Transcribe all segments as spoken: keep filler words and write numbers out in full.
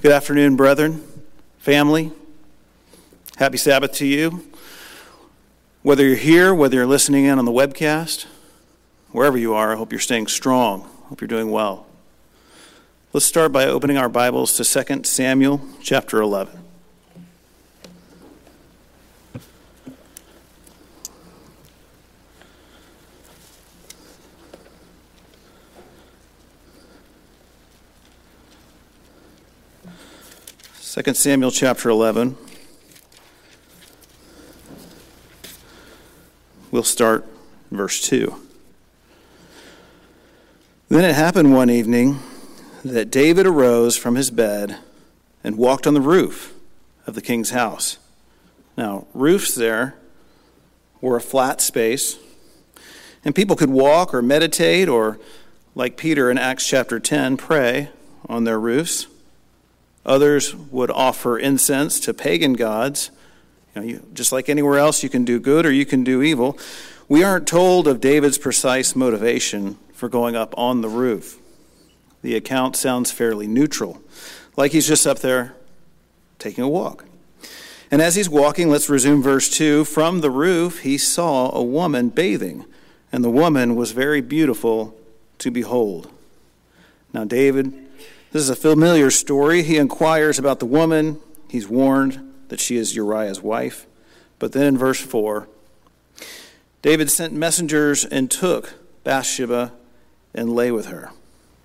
Good afternoon, brethren, family. Happy Sabbath to you. Whether you're here, whether you're listening in on the webcast, wherever you are, I hope you're staying strong. I hope you're doing well. Let's start by opening our Bibles to Second Samuel chapter eleven. Second Samuel chapter eleven. We'll start in verse two. Then it happened one evening that David arose from his bed and walked on the roof of the king's house. Now, roofs there were a flat space, and people could walk or meditate or, like Peter in Acts chapter ten, pray on their roofs. Others would offer incense to pagan gods. You know, you, just like anywhere else, you can do good or you can do evil. We aren't told of David's precise motivation for going up on the roof. The account sounds fairly neutral, like he's just up there taking a walk. And as he's walking, let's resume verse two. From the roof, he saw a woman bathing, and the woman was very beautiful to behold. Now, David, this is a familiar story. He inquires about the woman. He's warned that she is Uriah's wife. But then in verse four, David sent messengers and took Bathsheba and lay with her.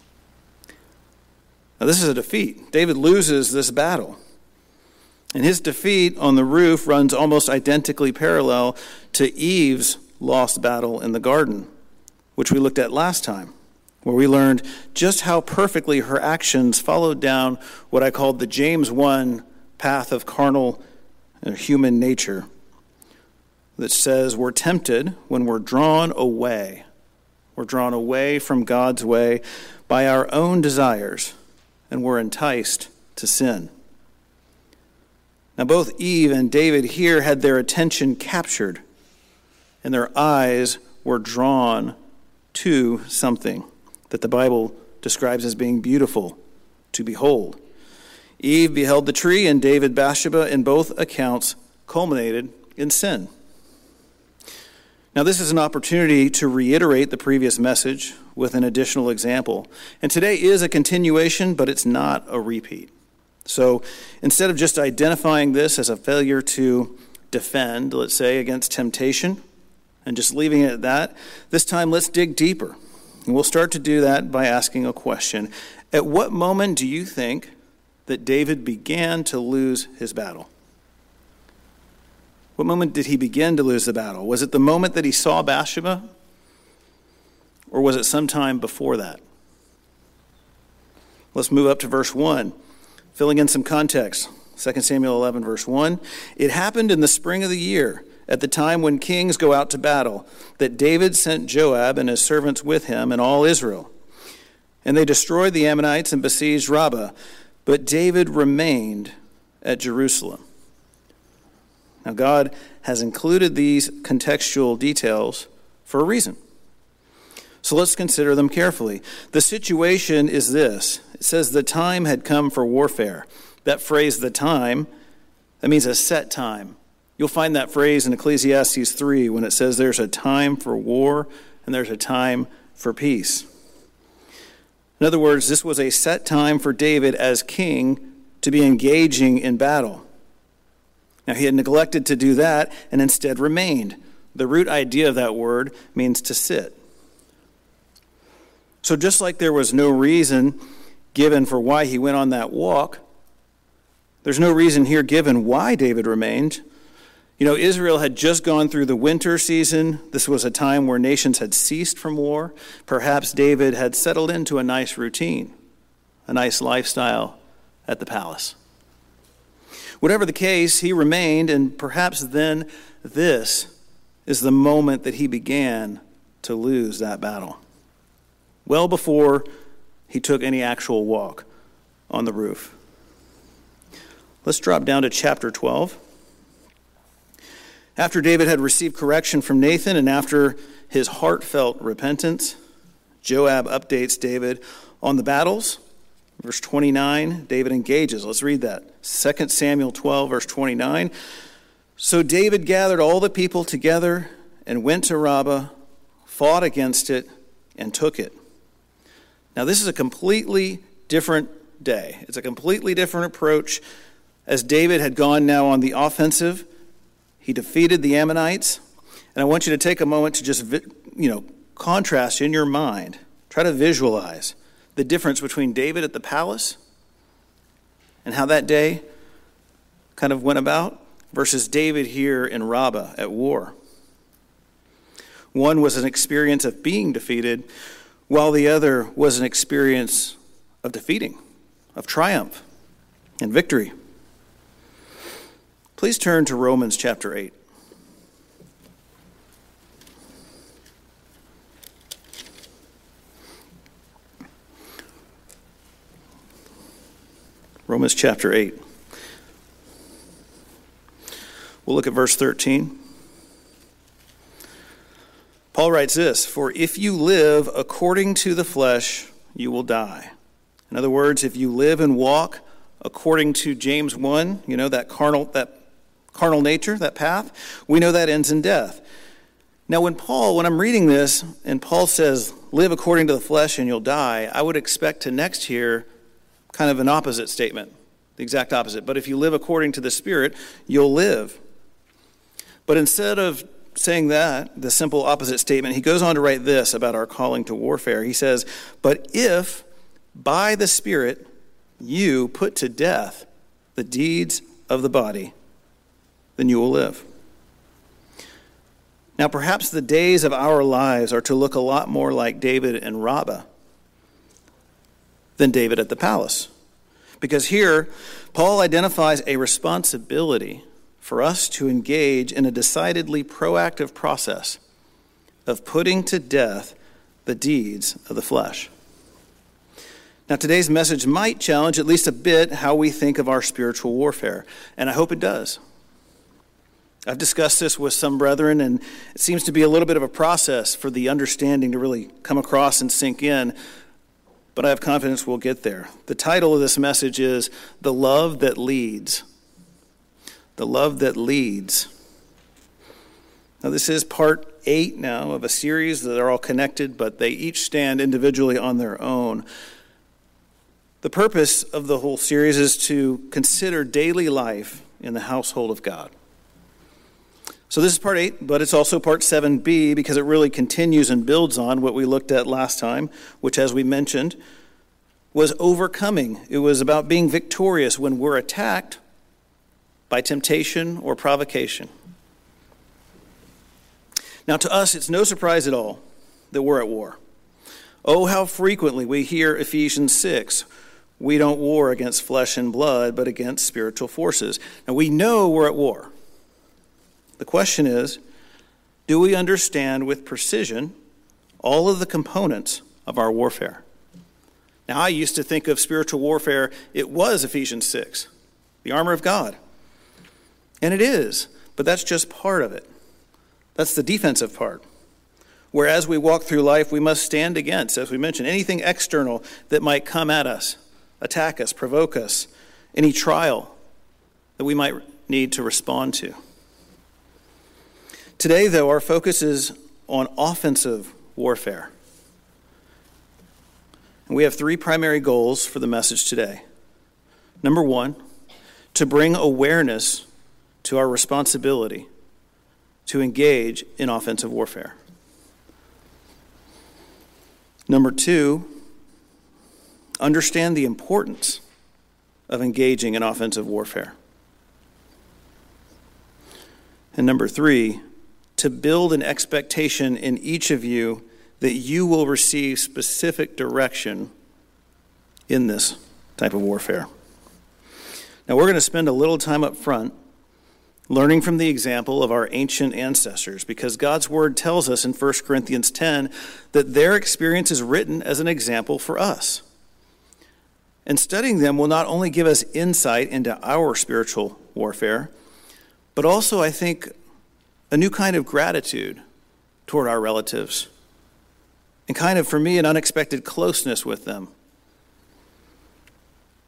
Now this is a defeat. David loses this battle. And his defeat on the roof runs almost identically parallel to Eve's lost battle in the garden, which we looked at last time, where we learned just how perfectly her actions followed down what I called the James one path of carnal and human nature that says we're tempted when we're drawn away. We're drawn away from God's way by our own desires, and we're enticed to sin. Now, both Eve and David here had their attention captured, and their eyes were drawn to something that the Bible describes as being beautiful to behold. Eve beheld the tree, and David Bathsheba, in both accounts, culminated in sin. Now, this is an opportunity to reiterate the previous message with an additional example. And today is a continuation, but it's not a repeat. So instead of just identifying this as a failure to defend, let's say, against temptation, and just leaving it at that, this time let's dig deeper. And we'll start to do that by asking a question. At what moment do you think that David began to lose his battle? What moment did he begin to lose the battle? Was it the moment that he saw Bathsheba? Or was it sometime before that? Let's move up to verse one, filling in some context. Second Samuel eleven, verse one. It happened in the spring of the year, at the time when kings go out to battle, that David sent Joab and his servants with him and all Israel. And they destroyed the Ammonites and besieged Rabbah. But David remained at Jerusalem. Now, God has included these contextual details for a reason. So let's consider them carefully. The situation is this. It says the time had come for warfare. That phrase, the time, that means a set time. You'll find that phrase in Ecclesiastes three when it says there's a time for war and there's a time for peace. In other words, this was a set time for David as king to be engaging in battle. Now, he had neglected to do that and instead remained. The root idea of that word means to sit. So just like there was no reason given for why he went on that walk, there's no reason here given why David remained. You know, Israel had just gone through the winter season. This was a time where nations had ceased from war. Perhaps David had settled into a nice routine, a nice lifestyle at the palace. Whatever the case, he remained, and perhaps then this is the moment that he began to lose that battle. Well before he took any actual walk on the roof. Let's drop down to chapter twelve. After David had received correction from Nathan and after his heartfelt repentance, Joab updates David on the battles Verse twenty-nine, David engages. Let's read that. Second Samuel twelve, verse twenty-nine. So David gathered all the people together and went to Rabbah, fought against it, and took it. Now this is a completely different day. It's a completely different approach. As David had gone now on the offensive, he defeated the Ammonites. And I want you to take a moment to just, you know, contrast in your mind. Try to visualize the difference between David at the palace and how that day kind of went about versus David here in Rabbah at war. One was an experience of being defeated, while the other was an experience of defeating, of triumph and victory. Please turn to Romans chapter eight. Romans chapter eight. We'll look at verse thirteen. Paul writes this, "For if you live according to the flesh, you will die." In other words, if you live and walk according to James one, you know, that carnal, that carnal nature, that path, we know that ends in death. Now when Paul, when I'm reading this, and Paul says, live according to the flesh and you'll die, I would expect to next hear kind of an opposite statement, the exact opposite. But if you live according to the Spirit, you'll live. But instead of saying that, the simple opposite statement, he goes on to write this about our calling to warfare. He says, "But if by the Spirit you put to death the deeds of the body, then you will live." Now perhaps the days of our lives are to look a lot more like David and Rabbah than David at the palace. Because here, Paul identifies a responsibility for us to engage in a decidedly proactive process of putting to death the deeds of the flesh. Now, today's message might challenge at least a bit how we think of our spiritual warfare, and I hope it does. I've discussed this with some brethren, and it seems to be a little bit of a process for the understanding to really come across and sink in, but I have confidence we'll get there. The title of this message is "The Love That Leads." The love that leads. Now this is part eight now of a series that are all connected, but they each stand individually on their own. The purpose of the whole series is to consider daily life in the household of God. So this is part eight, but it's also part seven B because it really continues and builds on what we looked at last time, which, as we mentioned, was overcoming. It was about being victorious when we're attacked by temptation or provocation. Now to us, it's no surprise at all that we're at war. Oh, how frequently we hear Ephesians six, we don't war against flesh and blood, but against spiritual forces. Now we know we're at war. The question is, do we understand with precision all of the components of our warfare? Now I used to think of spiritual warfare, it was Ephesians six, the armor of God. And it is, but that's just part of it. That's the defensive part. Whereas we walk through life, we must stand against, as we mentioned, anything external that might come at us, attack us, provoke us, any trial that we might need to respond to. Today, though, our focus is on offensive warfare. And we have three primary goals for the message today. Number one, to bring awareness to our responsibility to engage in offensive warfare. Number two, understand the importance of engaging in offensive warfare. And number three, to build an expectation in each of you that you will receive specific direction in this type of warfare. Now we're going to spend a little time up front learning from the example of our ancient ancestors, because God's word tells us in First Corinthians ten that their experience is written as an example for us. And studying them will not only give us insight into our spiritual warfare, but also, I think, a new kind of gratitude toward our relatives, and kind of, for me, an unexpected closeness with them.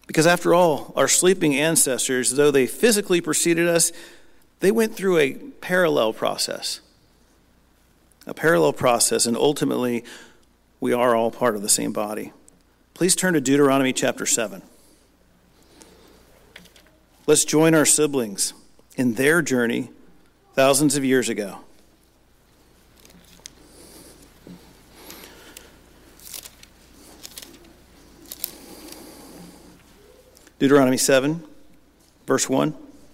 Because after all, our sleeping ancestors, though they physically preceded us, they went through a parallel process. A parallel process, and ultimately, we are all part of the same body. Please turn to Deuteronomy chapter seven. Let's join our siblings in their journey thousands of years ago. Deuteronomy seven, verse one.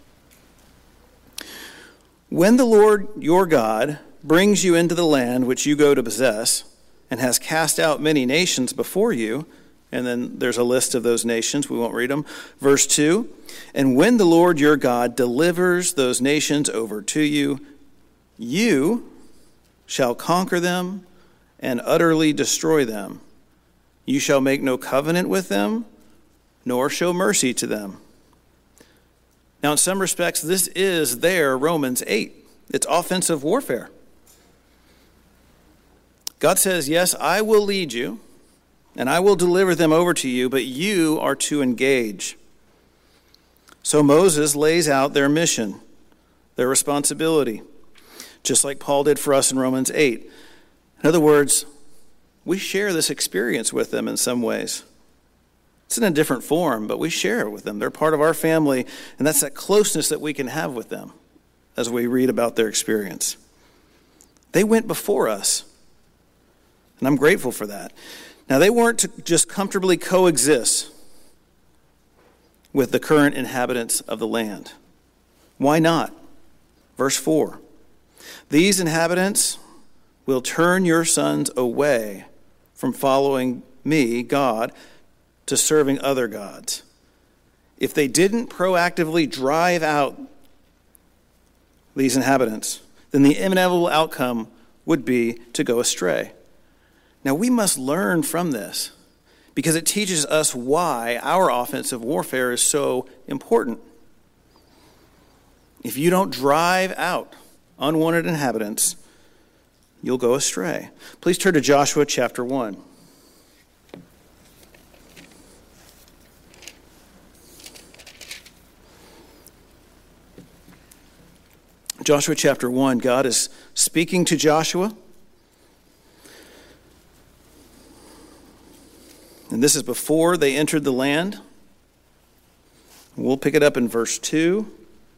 When the Lord your God brings you into the land which you go to possess, and has cast out many nations before you, and then there's a list of those nations, we won't read them. Verse two, and when the Lord your God delivers those nations over to you, you shall conquer them and utterly destroy them. You shall make no covenant with them, nor show mercy to them. Now, in some respects, this is their Romans eight. It's offensive warfare. God says, yes, I will lead you, and I will deliver them over to you, but you are to engage. So Moses lays out their mission, their responsibility, just like Paul did for us in Romans eight. In other words, we share this experience with them in some ways. It's in a different form, but we share it with them. They're part of our family, and that's that closeness that we can have with them as we read about their experience. They went before us, and I'm grateful for that. Now, they weren't to just comfortably coexist with the current inhabitants of the land. Why not? Verse four, these inhabitants will turn your sons away from following me, God, to serving other gods. If they didn't proactively drive out these inhabitants, then the inevitable outcome would be to go astray. Now, we must learn from this because it teaches us why our offensive warfare is so important. If you don't drive out unwanted inhabitants, you'll go astray. Please turn to Joshua chapter one. Joshua chapter one, God is speaking to Joshua. And this is before they entered the land. We'll pick it up in verse two.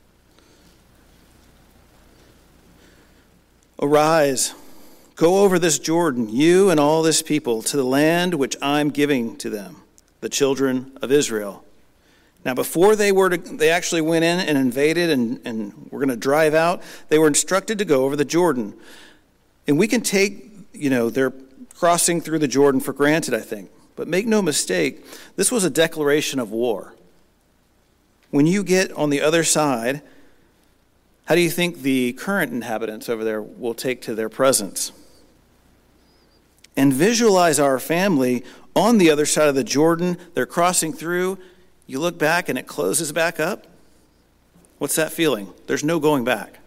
Arise, go over this Jordan, you and all this people, to the land which I'm giving to them, the children of Israel. Now, before they were to, they actually went in and invaded and, and were going to drive out, they were instructed to go over the Jordan. And we can take, you know, their crossing through the Jordan for granted, I think. But make no mistake, this was a declaration of war. When you get on the other side, how do you think the current inhabitants over there will take to their presence? And visualize our family on the other side of the Jordan. They're crossing through. You look back and it closes back up. What's that feeling? There's no going back.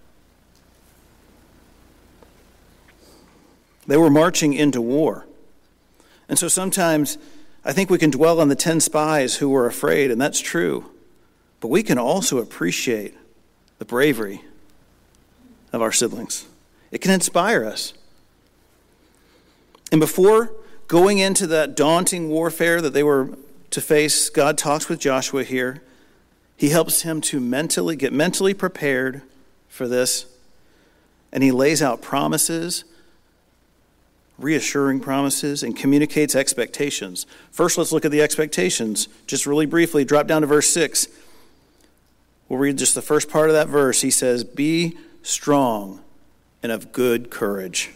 They were marching into war. And so sometimes I think we can dwell on the ten spies who were afraid, and that's true. But we can also appreciate the bravery of our siblings. It can inspire us. And before going into that daunting warfare that they were to face, God talks with Joshua here. He helps him to mentally get mentally prepared for this. And he lays out promises, reassuring promises, and communicates expectations. First, let's look at the expectations. Just really briefly, drop down to verse six. We'll read just the first part of that verse. He says, be strong and of good courage.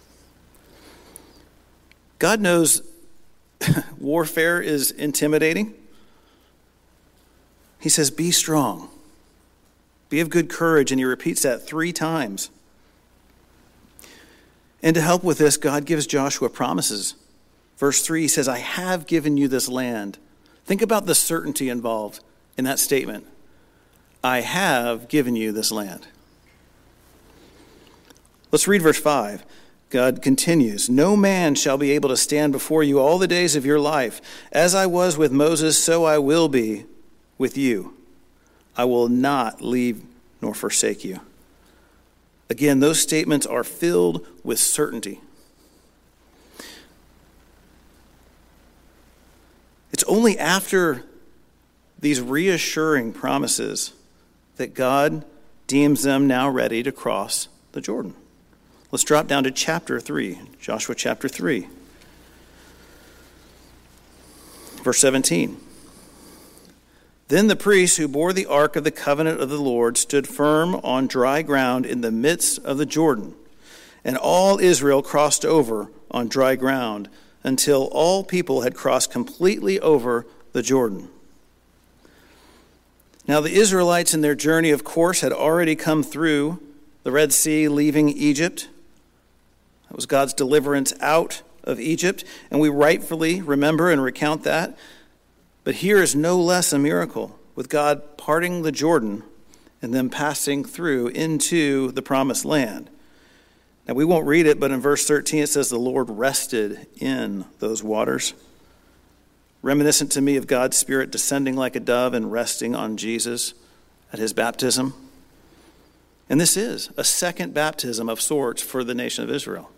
God knows warfare is intimidating. He says, be strong. Be of good courage. And he repeats that three times. And to help with this, God gives Joshua promises. Verse three, he says, I have given you this land. Think about the certainty involved in that statement. I have given you this land. Let's read verse five. God continues, "No man shall be able to stand before you all the days of your life. As I was with Moses, so I will be with you. I will not leave nor forsake you." Again, those statements are filled with certainty. It's only after these reassuring promises that God deems them now ready to cross the Jordan. Let's drop down to chapter three, Joshua chapter three, verse seventeen. "Then the priests who bore the ark of the covenant of the Lord stood firm on dry ground in the midst of the Jordan, and all Israel crossed over on dry ground until all people had crossed completely over the Jordan." Now the Israelites in their journey, of course, had already come through the Red Sea, leaving Egypt. That was God's deliverance out of Egypt, and we rightfully remember and recount that. But here is no less a miracle, with God parting the Jordan and then passing through into the promised land. Now we won't read it, but in verse thirteen it says the Lord rested in those waters. Reminiscent to me of God's Spirit descending like a dove and resting on Jesus at his baptism. And this is a second baptism of sorts for the nation of Israel.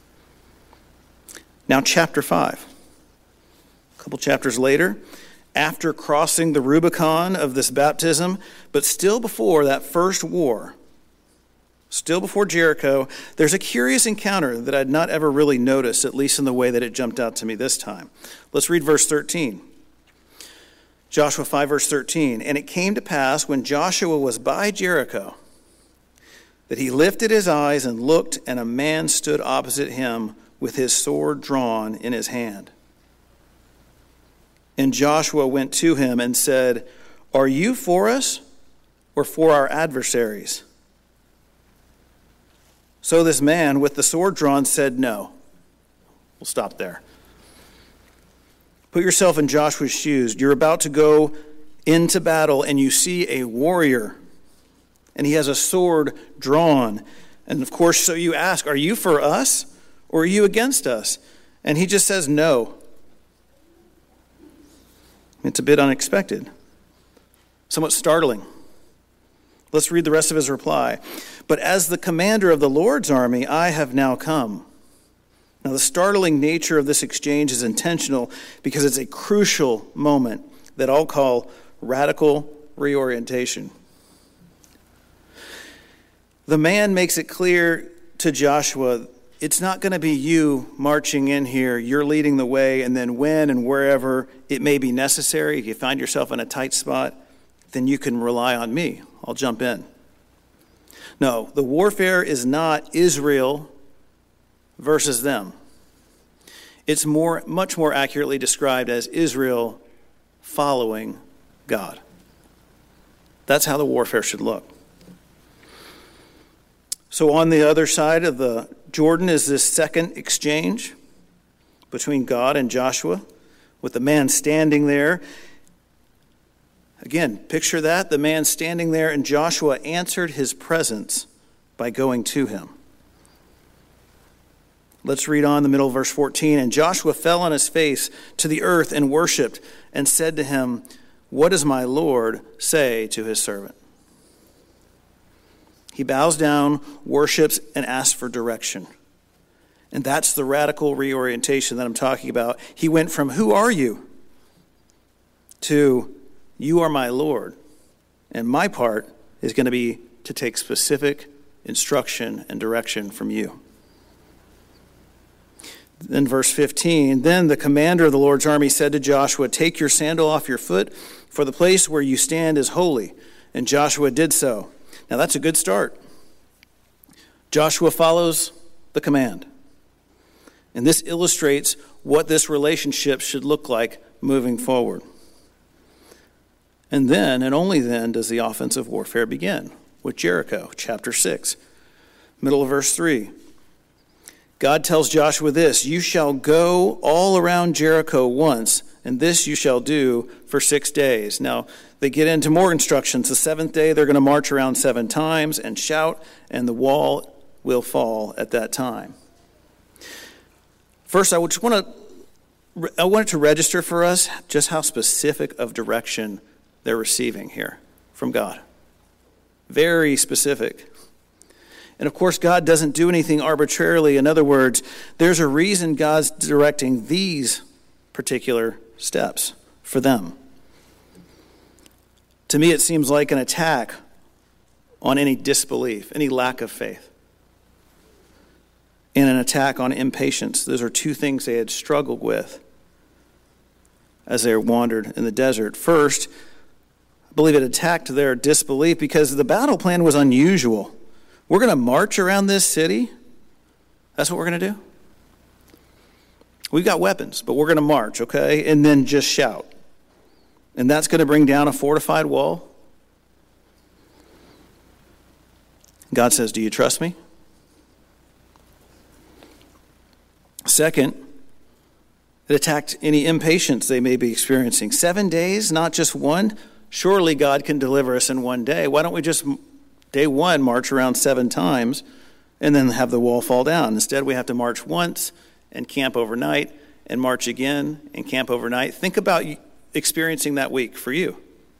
Now chapter five. A couple chapters later, after crossing the Rubicon of this baptism, but still before that first war, still before Jericho, there's a curious encounter that I'd not ever really noticed, at least in the way that it jumped out to me this time. Let's read verse thirteen. Joshua five, verse thirteen. "And it came to pass when Joshua was by Jericho that he lifted his eyes and looked, and a man stood opposite him with his sword drawn in his hand. And Joshua went to him and said, 'Are you for us or for our adversaries?' So this man with the sword drawn said, 'No.'" We'll stop there. Put yourself in Joshua's shoes. You're about to go into battle and you see a warrior and he has a sword drawn. And of course, so you ask, "Are you for us or are you against us?" And he just says, "No." It's a bit unexpected, somewhat startling. Let's read the rest of his reply. "But as the commander of the Lord's army, I have now come." Now, the startling nature of this exchange is intentional because it's a crucial moment that I'll call radical reorientation. The man makes it clear to Joshua, it's not going to be you marching in here, you're leading the way, and then when and wherever it may be necessary, if you find yourself in a tight spot, then you can rely on me. I'll jump in. No, the warfare is not Israel versus them. It's more, much more accurately described as Israel following God. That's how the warfare should look. So on the other side of the Jordan is this second exchange between God and Joshua, with the man standing there. Again, picture that, the man standing there, and Joshua answered his presence by going to him. Let's read on the middle of verse fourteen. "And Joshua fell on his face to the earth and worshipped and said to him, 'What does my Lord say to his servant?'" He bows down, worships, and asks for direction. And that's the radical reorientation that I'm talking about. He went from, "Who are you?" to, "You are my Lord." And my part is going to be to take specific instruction and direction from you. Then verse fifteen, "Then the commander of the Lord's army said to Joshua, 'Take your sandal off your foot, for the place where you stand is holy.' And Joshua did so." Now that's a good start. Joshua follows the command. And this illustrates what this relationship should look like moving forward. And then, and only then, does the offensive warfare begin with Jericho, chapter six, middle of verse three. God tells Joshua this, "You shall go all around Jericho once, and this you shall do for six days." Now, they get into more instructions. The seventh day, they're going to march around seven times and shout, and the wall will fall at that time. First, I just want to I want it to register for us just how specific of direction they're receiving here from God. Very specific. And of course, God doesn't do anything arbitrarily. In other words, there's a reason God's directing these particular steps for them. To me, it seems like an attack on any disbelief, any lack of faith, and an attack on impatience. Those are two things they had struggled with as they wandered in the desert. First, I believe it attacked their disbelief because the battle plan was unusual. We're going to march around this city? That's what we're going to do? We've got weapons, but we're going to march, okay? And then just shout. And that's going to bring down a fortified wall? God says, do you trust me? Second, it attacked any impatience they may be experiencing. Seven days, not just one? Surely God can deliver us in one day. Why don't we just, day one, march around seven times and then have the wall fall down? Instead, we have to march once and camp overnight and march again and camp overnight. Think about experiencing that week for you.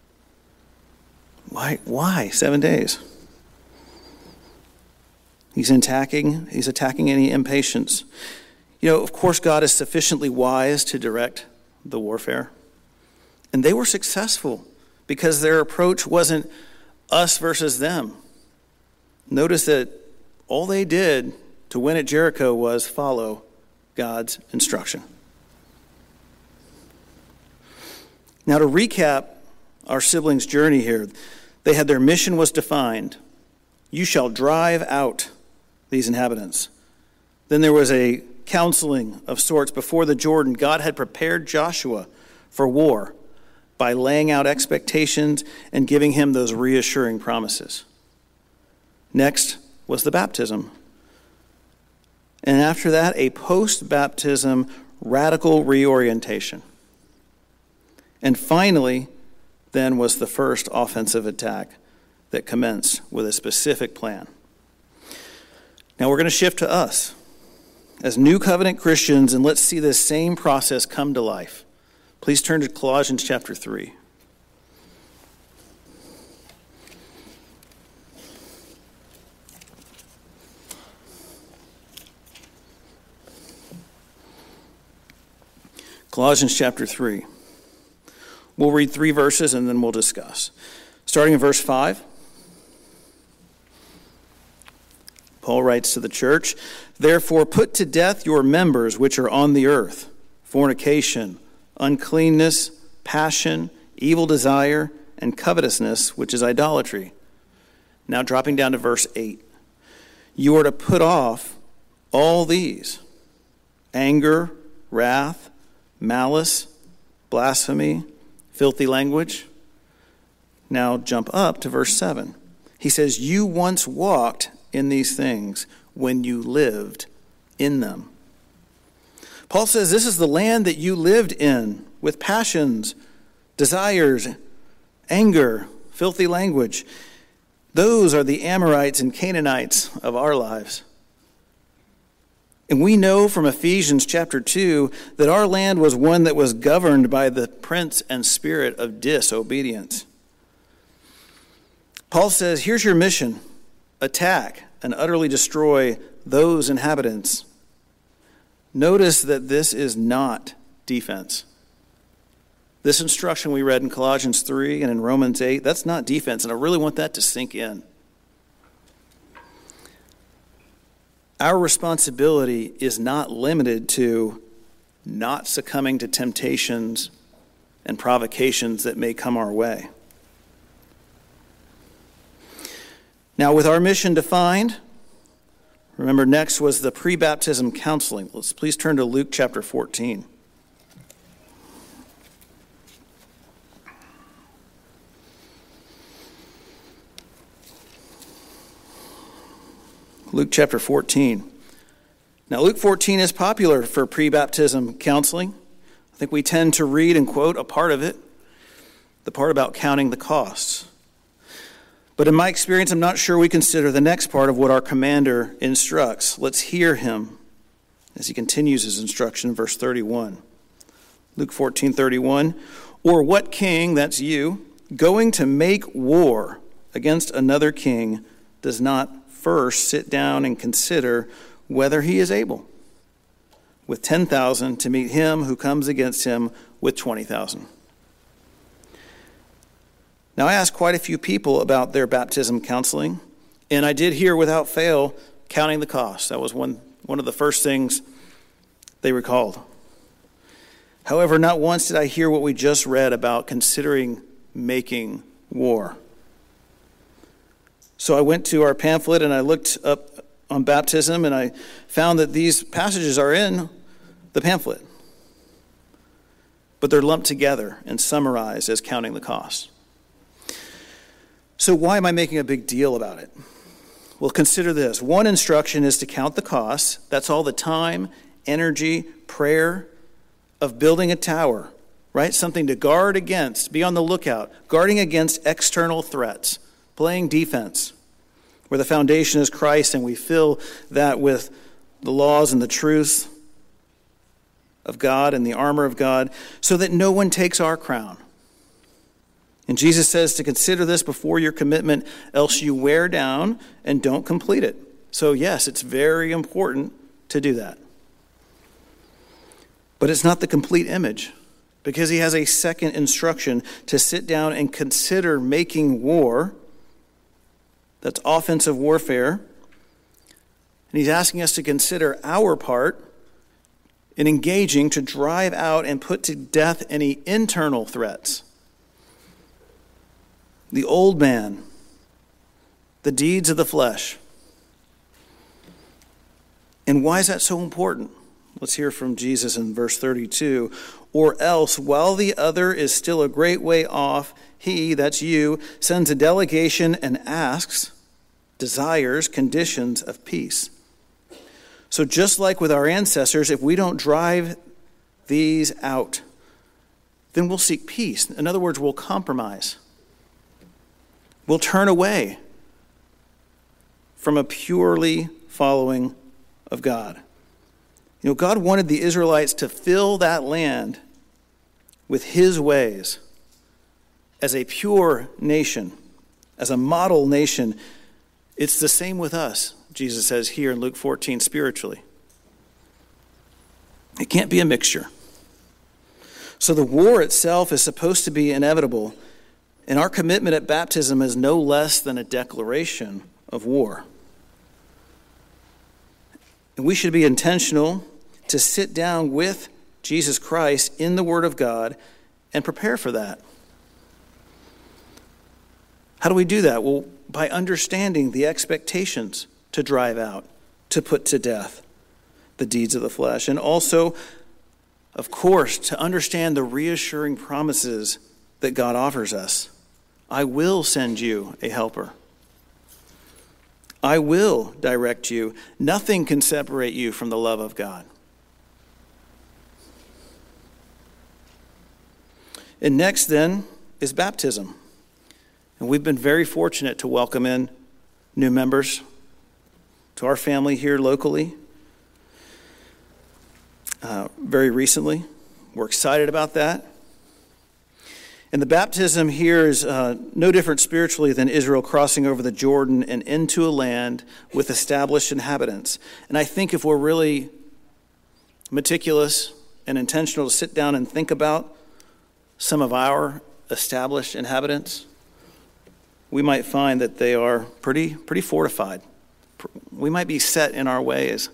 Why? Why seven days? He's attacking, he's attacking any impatience. You know, of course, God is sufficiently wise to direct the warfare. And they were successful because their approach wasn't us versus them. Notice that all they did to win at Jericho was follow God's instruction. Now, to recap our siblings' journey here, they had their mission was defined. You shall drive out these inhabitants. Then there was a counseling of sorts before the Jordan. God had prepared Joshua for war by laying out expectations and giving him those reassuring promises. Next was the baptism. And after that, a post-baptism radical reorientation. And finally, then was the first offensive attack that commenced with a specific plan. Now we're going to shift to us as New Covenant Christians, and let's see this same process come to life. Please turn to Colossians chapter three. Colossians chapter three. We'll read three verses and then we'll discuss. Starting in verse five. Paul writes to the church, therefore put to death your members which are on the earth, fornication, uncleanness, passion, evil desire, and covetousness, which is idolatry. Now dropping down to verse eight. You are to put off all these: anger, wrath, malice, blasphemy, filthy language. Now jump up to verse seven. He says, you once walked in these things when you lived in them. Paul says this is the land that you lived in with passions, desires, anger, filthy language. Those are the Amorites and Canaanites of our lives. And we know from Ephesians chapter two that our land was one that was governed by the prince and spirit of disobedience. Paul says, here's your mission. Attack and utterly destroy those inhabitants. Notice that this is not defense. This instruction we read in Colossians three and in Romans eight, that's not defense, and I really want that to sink in. Our responsibility is not limited to not succumbing to temptations and provocations that may come our way. Now, with our mission defined, remember next was the pre-baptism counseling. Let's please turn to Luke chapter fourteen. Luke chapter fourteen. Now, Luke fourteen is popular for pre-baptism counseling. I think we tend to read and quote a part of it, the part about counting the costs. But in my experience, I'm not sure we consider the next part of what our commander instructs. Let's hear him as he continues his instruction in verse thirty-one. Luke fourteen thirty-one, or what king, that's you, going to make war against another king does not first sit down and consider whether he is able with ten thousand to meet him who comes against him with twenty thousand. Now, I asked quite a few people about their baptism counseling, and I did hear without fail counting the cost. That was one, one of the first things they recalled. However, not once did I hear what we just read about considering making war. So I went to our pamphlet and I looked up on baptism, and I found that these passages are in the pamphlet, but they're lumped together and summarized as counting the cost. So why am I making a big deal about it? Well, consider this. One instruction is to count the costs. That's all the time, energy, prayer of building a tower, right? Something to guard against, be on the lookout, guarding against external threats, playing defense, where the foundation is Christ and we fill that with the laws and the truth of God and the armor of God so that no one takes our crown. And Jesus says to consider this before your commitment, else you wear down and don't complete it. So yes, it's very important to do that. But it's not the complete image, because he has a second instruction to sit down and consider making war. That's offensive warfare. And he's asking us to consider our part in engaging to drive out and put to death any internal threats. The old man, the deeds of the flesh. And why is that so important? Let's hear from Jesus in verse thirty-two. Or else, while the other is still a great way off, he, that's you, sends a delegation and asks, desires, conditions of peace. So just like with our ancestors, if we don't drive these out, then we'll seek peace. In other words, we'll compromise. We'll turn away from a purely following of God. You know, God wanted the Israelites to fill that land with his ways as a pure nation, as a model nation. It's the same with us, Jesus says here in Luke fourteen, spiritually. It can't be a mixture. So the war itself is supposed to be inevitable, and our commitment at baptism is no less than a declaration of war. And we should be intentional to sit down with Jesus Christ in the Word of God and prepare for that. How do we do that? Well, by understanding the expectations to drive out, to put to death the deeds of the flesh. And also, of course, to understand the reassuring promises that God offers us. I will send you a helper. I will direct you. Nothing can separate you from the love of God. And next, then, is baptism. And we've been very fortunate to welcome in new members to our family here locally uh, very recently. We're excited about that. And the baptism here is uh, no different spiritually than Israel crossing over the Jordan and into a land with established inhabitants. And I think if we're really meticulous and intentional to sit down and think about some of our established inhabitants, we might find that they are pretty, pretty fortified. We might be set in our ways.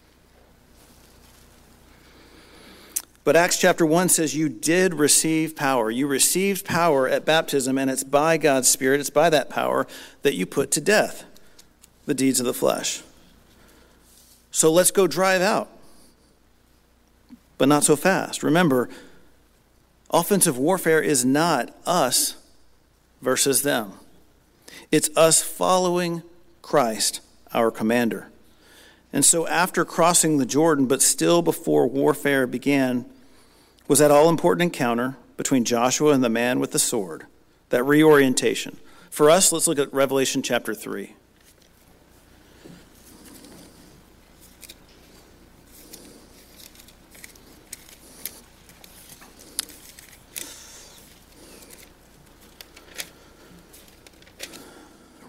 But Acts chapter one says you did receive power. You received power at baptism, and it's by God's Spirit, it's by that power that you put to death the deeds of the flesh. So let's go drive out, but not so fast. Remember, offensive warfare is not us versus them. It's us following Christ, our commander. And so after crossing the Jordan, but still before warfare began, was that all-important encounter between Joshua and the man with the sword, that reorientation. For us, let's look at Revelation chapter three.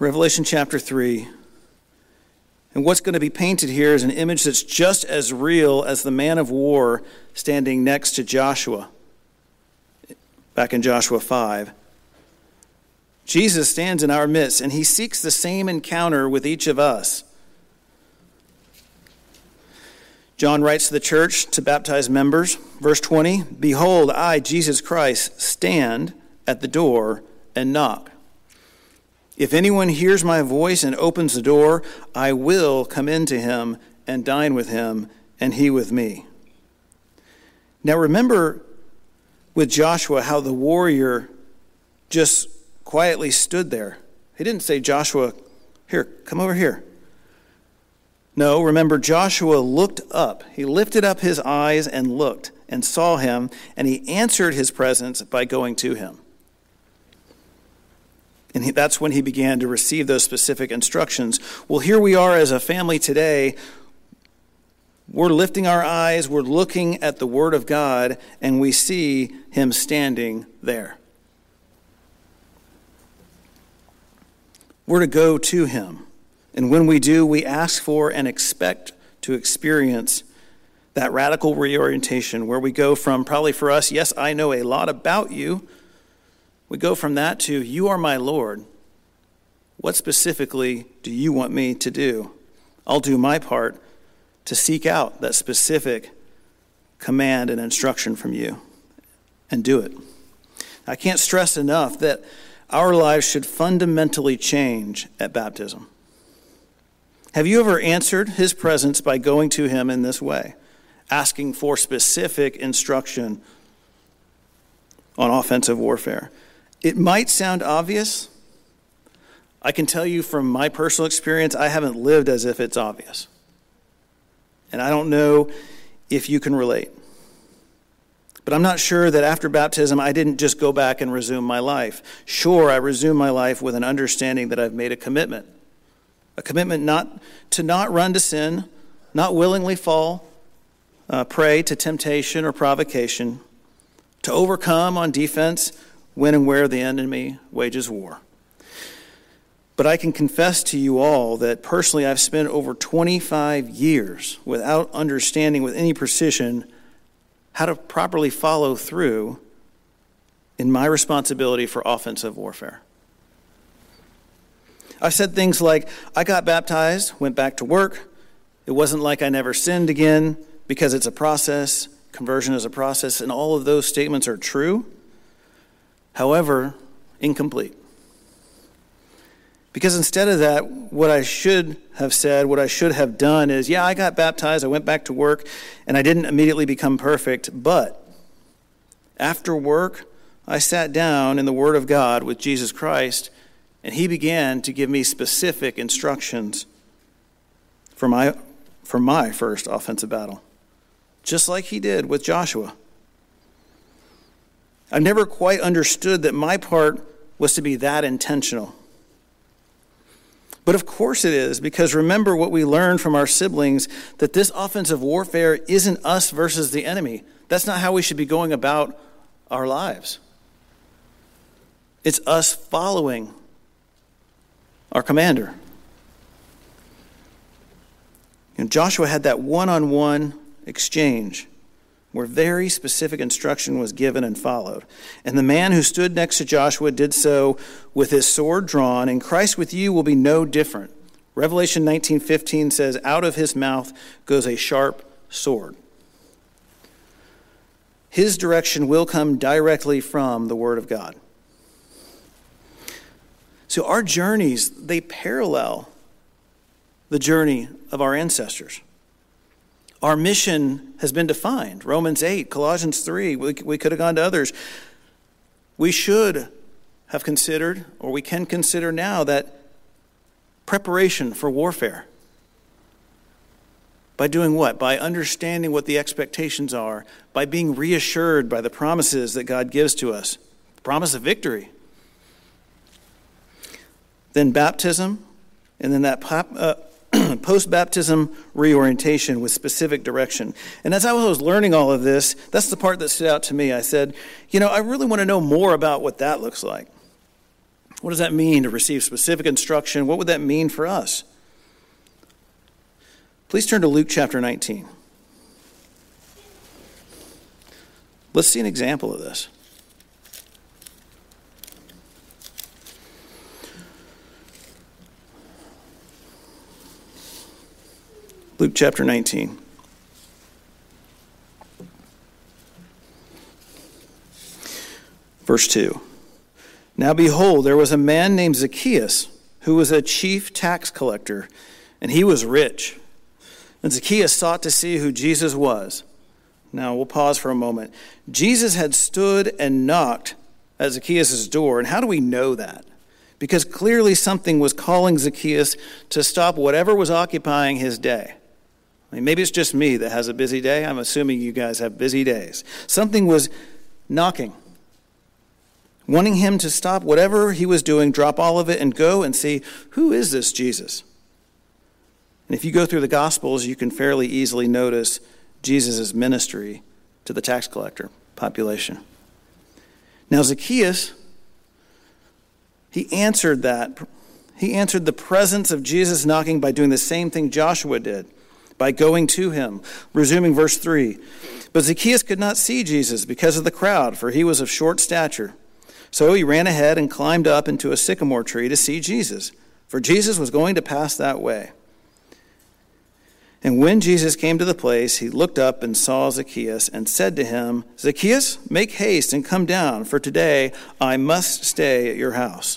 Revelation chapter three. And what's going to be painted here is an image that's just as real as the man of war standing next to Joshua, back in Joshua five. Jesus stands in our midst, and he seeks the same encounter with each of us. John writes to the church to baptize members, verse twenty, "Behold, I, Jesus Christ, stand at the door and knock. If anyone hears my voice and opens the door, I will come into him and dine with him, and he with me." Now remember with Joshua how the warrior just quietly stood there. He didn't say, "Joshua, here, come over here." No, remember, Joshua looked up. He lifted up his eyes and looked and saw him, and he answered his presence by going to him. And he, that's when he began to receive those specific instructions. Well, here we are as a family today. We're lifting our eyes, we're looking at the Word of God, and we see him standing there. We're to go to him. And when we do, we ask for and expect to experience that radical reorientation where we go from, probably for us, yes, I know a lot about you. We go from that to, you are my Lord. What specifically do you want me to do? I'll do my part to seek out that specific command and instruction from you and do it. I can't stress enough that our lives should fundamentally change at baptism. Have you ever answered his presence by going to him in this way, asking for specific instruction on offensive warfare? It might sound obvious. I can tell you from my personal experience, I haven't lived as if it's obvious. And I don't know if you can relate. But I'm not sure that after baptism, I didn't just go back and resume my life. Sure, I resumed my life with an understanding that I've made a commitment. A commitment not to not run to sin, not willingly fall uh, prey to temptation or provocation, to overcome on defense when and where the enemy wages war. But I can confess to you all that personally I've spent over twenty-five years without understanding with any precision how to properly follow through in my responsibility for offensive warfare. I've said things like, I got baptized, went back to work. It wasn't like I never sinned again because it's a process. Conversion is a process, and all of those statements are true. However, incomplete. Because instead of that, what I should have said, what I should have done is, yeah, I got baptized, I went back to work, and I didn't immediately become perfect, but after work, I sat down in the Word of God with Jesus Christ, and he began to give me specific instructions for my, for my first offensive battle, just like he did with Joshua. I never quite understood that my part was to be that intentional. But of course it is, because remember what we learned from our siblings, that this offensive warfare isn't us versus the enemy. That's not how we should be going about our lives. It's us following our commander. And Joshua had that one-on-one exchange where very specific instruction was given and followed. And the man who stood next to Joshua did so with his sword drawn, and Christ with you will be no different. Revelation nineteen fifteen says, out of his mouth goes a sharp sword. His direction will come directly from the Word of God. So our journeys, they parallel the journey of our ancestors. Our mission has been defined. Romans eight, Colossians three, we, we could have gone to others. We should have considered, or we can consider now, that preparation for warfare. By doing what? By understanding what the expectations are, by being reassured by the promises that God gives to us, the promise of victory. Then baptism, and then that uh, post-baptism reorientation with specific direction. And as I was learning all of this, that's the part that stood out to me. I said, you know, I really want to know more about what that looks like. What does that mean to receive specific instruction? What would that mean for us? Please turn to Luke chapter nineteen. Let's see an example of this. Luke chapter nineteen. Verse two. Now behold, there was a man named Zacchaeus, who was a chief tax collector, and he was rich. And Zacchaeus sought to see who Jesus was. Now we'll pause for a moment. Jesus had stood and knocked at Zacchaeus' door. And how do we know that? Because clearly something was calling Zacchaeus to stop whatever was occupying his day. I mean, maybe it's just me that has a busy day. I'm assuming you guys have busy days. Something was knocking, wanting him to stop whatever he was doing, drop all of it, and go and see, who is this Jesus? And if you go through the Gospels, you can fairly easily notice Jesus' ministry to the tax collector population. Now Zacchaeus, he answered that. He answered the presence of Jesus knocking by doing the same thing Joshua did, by going to him. Resuming verse three. But Zacchaeus could not see Jesus because of the crowd, for he was of short stature. So he ran ahead and climbed up into a sycamore tree to see Jesus, for Jesus was going to pass that way. And when Jesus came to the place, he looked up and saw Zacchaeus and said to him, Zacchaeus, make haste and come down, for today I must stay at your house.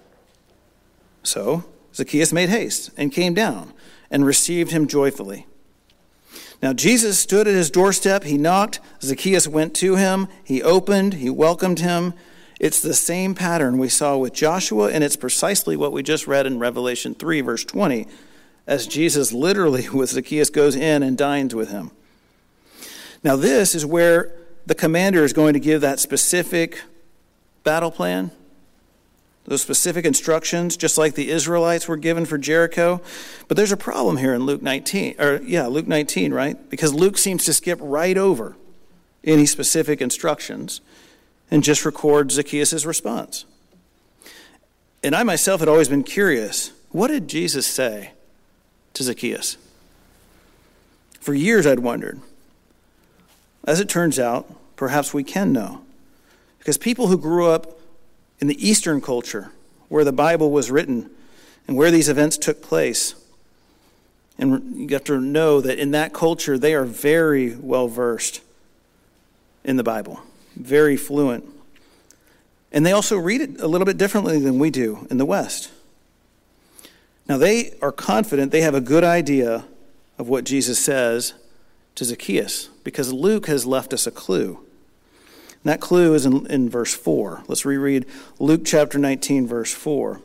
So Zacchaeus made haste and came down and received him joyfully. Now Jesus stood at his doorstep. He knocked. Zacchaeus went to him. He opened. He welcomed him. It's the same pattern we saw with Joshua, and it's precisely what we just read in Revelation three, verse twenty, as Jesus literally with Zacchaeus goes in and dines with him. Now this is where the commander is going to give that specific battle plan, those specific instructions, just like the Israelites were given for Jericho. But there's a problem here in Luke nineteen, or yeah, Luke nineteen, right? Because Luke seems to skip right over any specific instructions and just record Zacchaeus' response. And I myself had always been curious, what did Jesus say to Zacchaeus? For years I'd wondered. As it turns out, perhaps we can know. Because people who grew up in the Eastern culture, where the Bible was written and where these events took place, and you have to know that in that culture they are very well versed in the Bible, very fluent. And they also read it a little bit differently than we do in the West. Now, they are confident they have a good idea of what Jesus says to Zacchaeus, because Luke has left us a clue. And that clue is in, in verse four. Let's reread Luke chapter nineteen, verse four.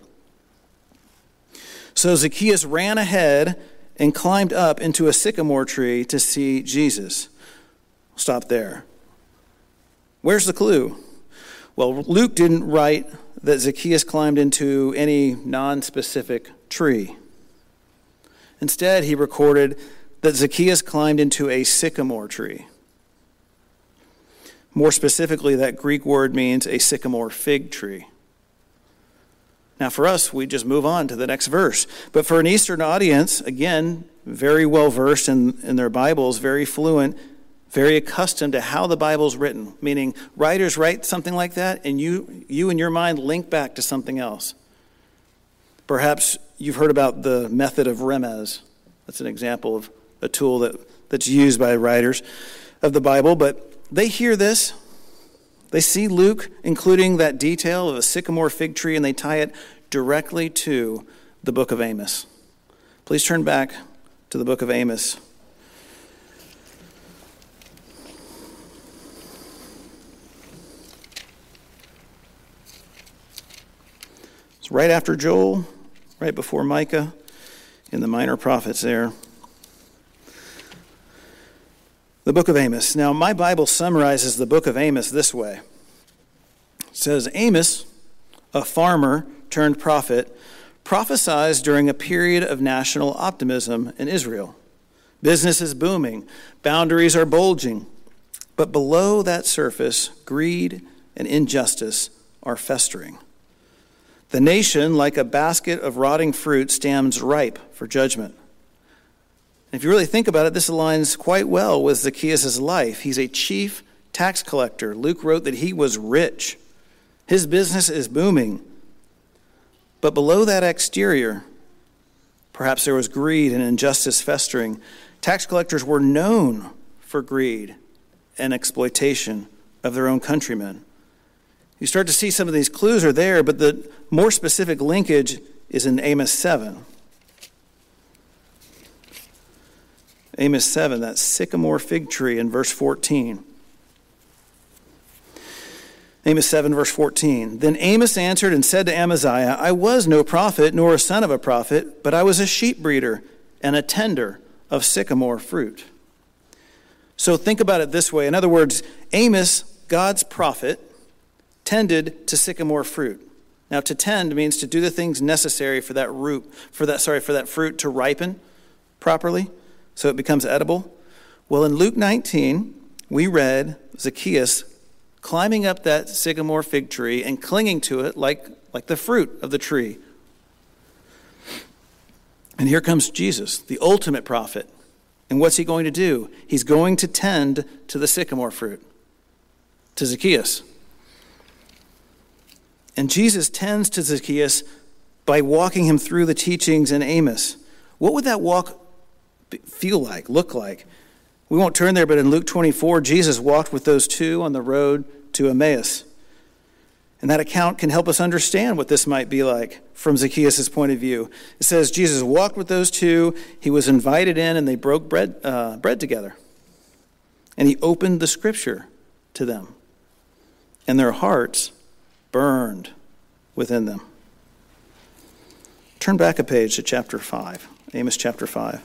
So Zacchaeus ran ahead and climbed up into a sycamore tree to see Jesus. Stop there. Where's the clue? Well, Luke didn't write that Zacchaeus climbed into any non-specific tree. Instead, he recorded that Zacchaeus climbed into a sycamore tree. More specifically, that Greek word means a sycamore fig tree. Now, for us, we just move on to the next verse. But for an Eastern audience, again, very well versed in, in their Bibles, very fluent, very accustomed to how the Bible's written, meaning writers write something like that, and you, you in your mind link back to something else. Perhaps you've heard about the method of remez. That's an example of a tool that, that's used by writers of the Bible. But they hear this. They see Luke including that detail of a sycamore fig tree, and they tie it directly to the book of Amos. Please turn back to the book of Amos. It's right after Joel, right before Micah, in the minor prophets there. The book of Amos. Now, my Bible summarizes the book of Amos this way. It says, Amos, a farmer turned prophet, prophesies during a period of national optimism in Israel. Business is booming. Boundaries are bulging. But below that surface, greed and injustice are festering. The nation, like a basket of rotting fruit, stands ripe for judgment. If you really think about it, this aligns quite well with Zacchaeus' life. He's a chief tax collector. Luke wrote that he was rich. His business is booming. But below that exterior, perhaps there was greed and injustice festering. Tax collectors were known for greed and exploitation of their own countrymen. You start to see some of these clues are there, but the more specific linkage is in Amos seven. Amos seven, that sycamore fig tree in verse fourteen. Amos seven, verse fourteen. Then Amos answered and said to Amaziah, I was no prophet, nor a son of a prophet, but I was a sheep breeder and a tender of sycamore fruit. So think about it this way. In other words, Amos, God's prophet, tended to sycamore fruit. Now, to tend means to do the things necessary for that root, for that sorry, for that fruit to ripen properly, so it becomes edible. Well, in Luke nineteen, we read Zacchaeus climbing up that sycamore fig tree and clinging to it like, like the fruit of the tree. And here comes Jesus, the ultimate prophet. And what's he going to do? He's going to tend to the sycamore fruit, to Zacchaeus. And Jesus tends to Zacchaeus by walking him through the teachings in Amos. What would that walk feel like, look like? We won't turn there, but in Luke twenty-four, Jesus walked with those two on the road to Emmaus. And that account can help us understand what this might be like from Zacchaeus' point of view. It says Jesus walked with those two. He was invited in, and they broke bread, uh, bread together. And he opened the scripture to them. And their hearts burned within them. Turn back a page to chapter five, Amos chapter five.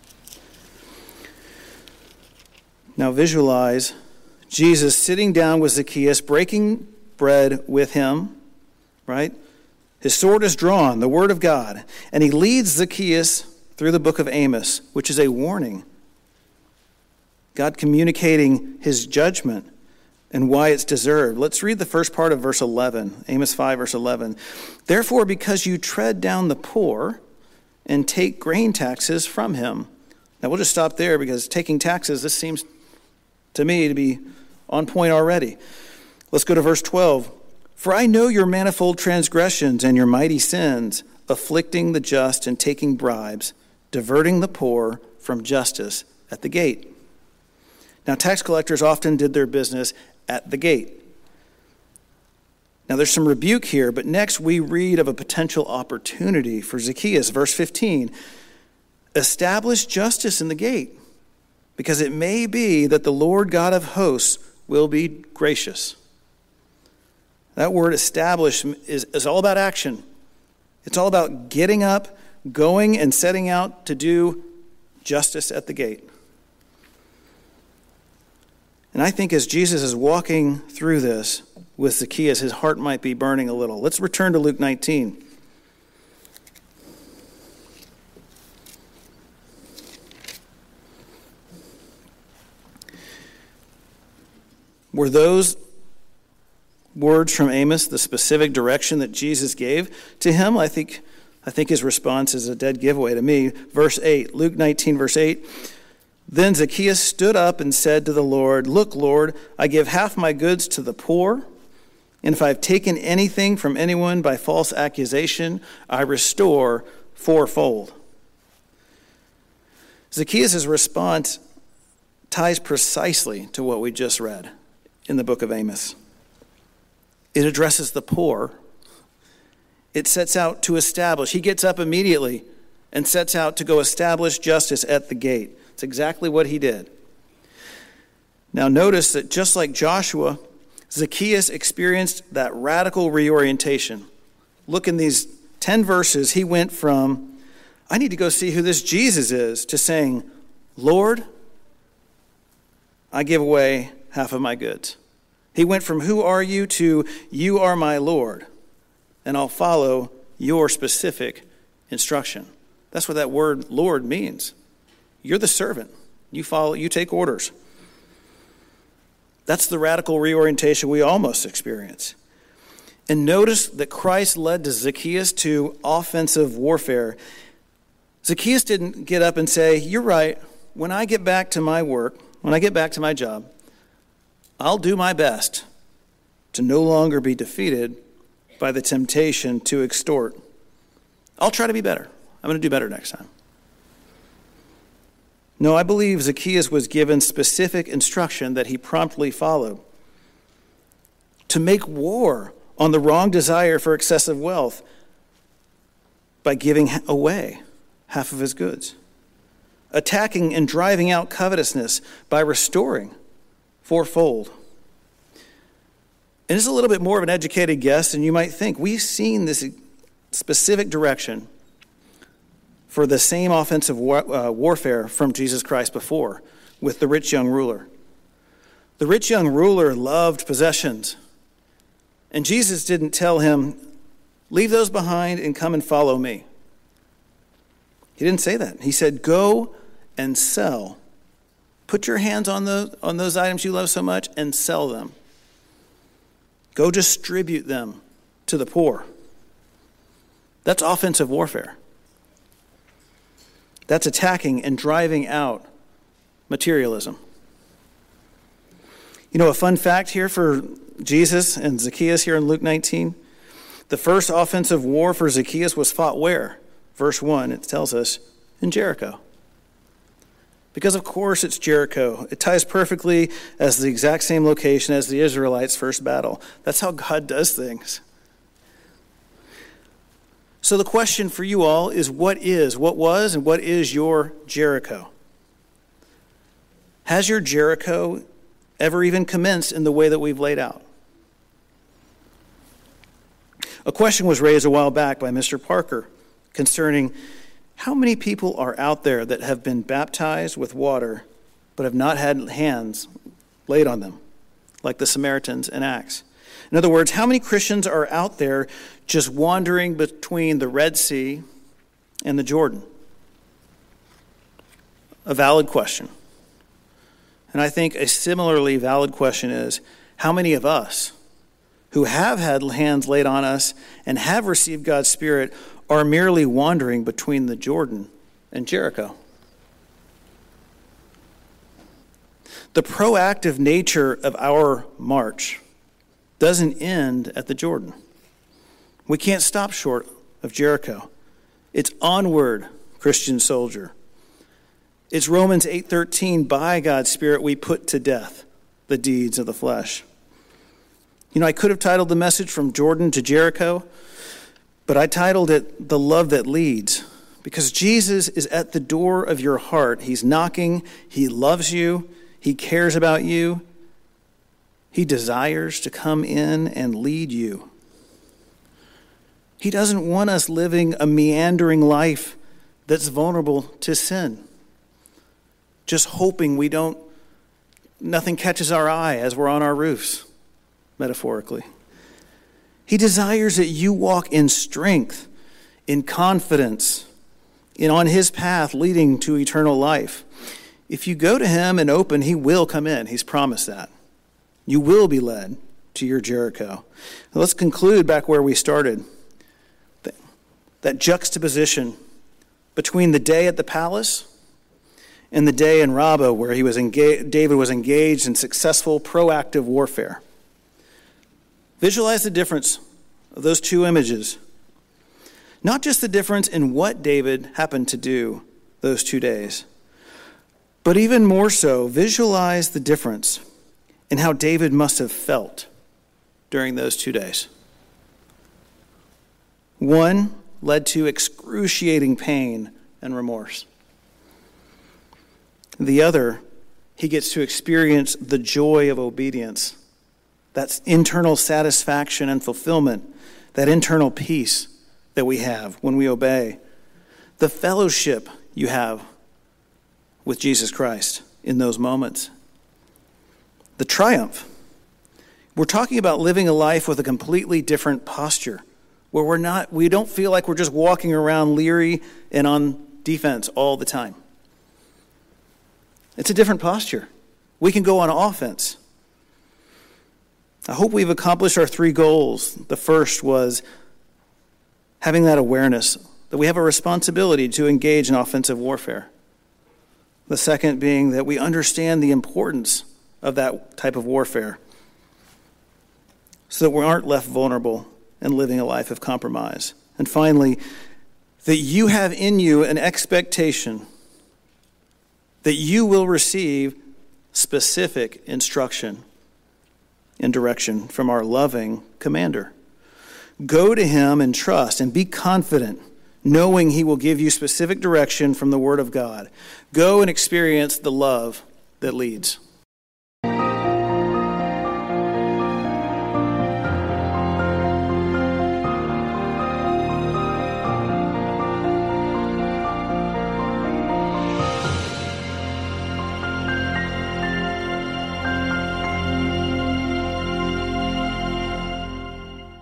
Now visualize Jesus sitting down with Zacchaeus, breaking bread with him, right? His sword is drawn, the word of God, and he leads Zacchaeus through the book of Amos, which is a warning. God communicating his judgment and why it's deserved. Let's read the first part of verse eleven, Amos five, verse eleven. Therefore, because you tread down the poor and take grain taxes from him. Now, we'll just stop there because taking taxes, this seems to me to be on point already. Let's go to verse twelve. For I know your manifold transgressions and your mighty sins, afflicting the just and taking bribes, diverting the poor from justice at the gate. Now, tax collectors often did their business at the gate. Now, there's some rebuke here, but next we read of a potential opportunity for Zacchaeus. Verse fifteen, establish justice in the gate, because it may be that the Lord God of hosts will be gracious. That word establish is, is all about action. It's all about getting up, going and setting out to do justice at the gate. And I think as Jesus is walking through this with Zacchaeus, his heart might be burning a little. Let's return to Luke nineteen. Were those words from Amos the specific direction that Jesus gave to him? I think, I think his response is a dead giveaway to me. Verse eight, Luke nineteen, verse eight. Then Zacchaeus stood up and said to the Lord, look, Lord, I give half my goods to the poor, and if I have taken anything from anyone by false accusation, I restore fourfold. Zacchaeus' response ties precisely to what we just read in the book of Amos. It addresses the poor. It sets out to establish. He gets up immediately and sets out to go establish justice at the gate. It's exactly what he did. Now notice that just like Joshua, Zacchaeus experienced that radical reorientation. Look in these ten verses, he went from, I need to go see who this Jesus is, to saying, Lord, I give away half of my goods. He went from who are you to you are my Lord, and I'll follow your specific instruction. That's what that word Lord means. You're the servant. You follow, you take orders. That's the radical reorientation we all must experience. And notice that Christ led to Zacchaeus to offensive warfare. Zacchaeus didn't get up and say, "You're right, when I get back to my work, when I get back to my job, I'll do my best to no longer be defeated by the temptation to extort. I'll try to be better. I'm going to do better next time." No, I believe Zacchaeus was given specific instruction that he promptly followed. To make war on the wrong desire for excessive wealth by giving away half of his goods. Attacking and driving out covetousness by restoring fourfold. And it's a little bit more of an educated guess than you might think. We've seen this specific direction for the same offensive war, uh, warfare from Jesus Christ before with the rich young ruler. The rich young ruler loved possessions. And Jesus didn't tell him, "Leave those behind and come and follow me." He didn't say that. He said, "Go and sell. Put your hands on those, on those items you love so much and sell them. Go distribute them to the poor." That's offensive warfare. That's attacking and driving out materialism. You know, a fun fact here for Jesus and Zacchaeus here in Luke nineteen. The first offensive war for Zacchaeus was fought where? Verse one, it tells us, in Jericho. Because of course it's Jericho. It ties perfectly as the exact same location as the Israelites' first battle. That's how God does things. So the question for you all is, what is, what was, and what is your Jericho? Has your Jericho ever even commenced in the way that we've laid out? A question was raised a while back by Mister Parker concerning how many people are out there that have been baptized with water but have not had hands laid on them, like the Samaritans in Acts. In other words, how many Christians are out there just wandering between the Red Sea and the Jordan? A valid question. And I think a similarly valid question is, how many of us who have had hands laid on us and have received God's Spirit are merely wandering between the Jordan and Jericho? The proactive nature of our march doesn't end at the Jordan. We can't stop short of Jericho. It's onward, Christian soldier. It's Romans eight thirteen, by God's Spirit we put to death the deeds of the flesh. You know, I could have titled the message From Jordan to Jericho, but I titled it The Love That Leads, because Jesus is at the door of your heart. He's knocking. He loves you. He cares about you. He desires to come in and lead you. He doesn't want us living a meandering life that's vulnerable to sin, just hoping we don't, nothing catches our eye as we're on our roofs, metaphorically. He desires that you walk in strength, in confidence, and on his path leading to eternal life. If you go to him and open, he will come in. He's promised that. You will be led to your Jericho. Now let's conclude back where we started. That juxtaposition between the day at the palace and the day in Rabbah where he was engaged, David was engaged in successful, proactive warfare. Visualize the difference of those two images. Not just the difference in what David happened to do those two days, but even more so, visualize the difference in how David must have felt during those two days. One led to excruciating pain and remorse. The other, he gets to experience the joy of obedience. That's internal satisfaction and fulfillment, that internal peace that we have when we obey. The fellowship you have with Jesus Christ in those moments. The triumph. We're talking about living a life with a completely different posture, where we're not, we don't feel like we're just walking around leery and on defense all the time. It's a different posture. We can go on offense. I hope we've accomplished our three goals. The first was having that awareness that we have a responsibility to engage in offensive warfare. The second being that we understand the importance of that type of warfare so that we aren't left vulnerable and living a life of compromise. And finally, that you have in you an expectation that you will receive specific instruction and direction from our loving commander. Go to him and trust and be confident, knowing he will give you specific direction from the Word of God. Go and experience the love that leads.